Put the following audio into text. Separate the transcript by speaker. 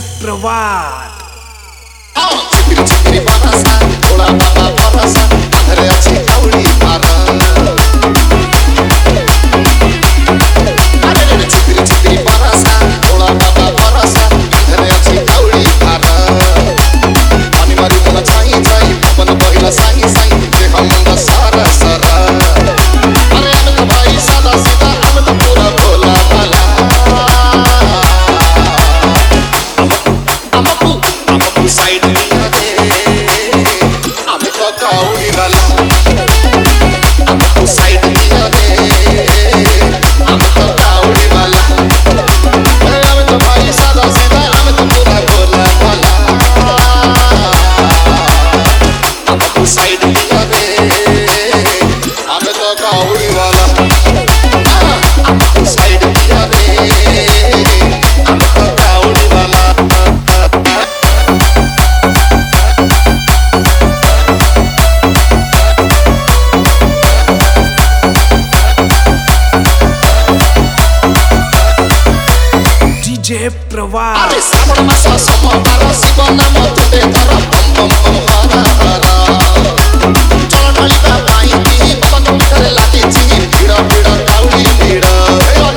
Speaker 1: प्रवाद
Speaker 2: चिकरी चिकरी बरसा थोड़ा बाबा बरसा अंधरे अच्छी कौड़ी मारा अरे रे चिकरी चिकरी बरसा थोड़ा बाबा बरसा अंधरे अच्छी कौड़ी मारा पानी मारी बोला चाही चाही अपन बहिला साही साही देखा मंदा सारा सारा अरे हम तो भाई सादा सीधा हम तो पूरा भोला भाला साइड दिया दे हमें तो कौड़ी वाला हमको साइड दिया दे हमें तो कौड़ी वाला हमें तो भाई सादा सीधा हमें तो पूरा भोला भाला हमको साइड दिया दे हमें तो कौड़ी वाला हमको साइड दिया दे हमें तो कौड़ी वाला
Speaker 1: प्रवाद
Speaker 2: अरे श्रावण मासा सोमवार शिव नाम तुते धर बम बम बम हरा हरा चल ढालिबा पाइकी बाबा को भितर लागिछि भिड़ भिड़ काउडी भिड़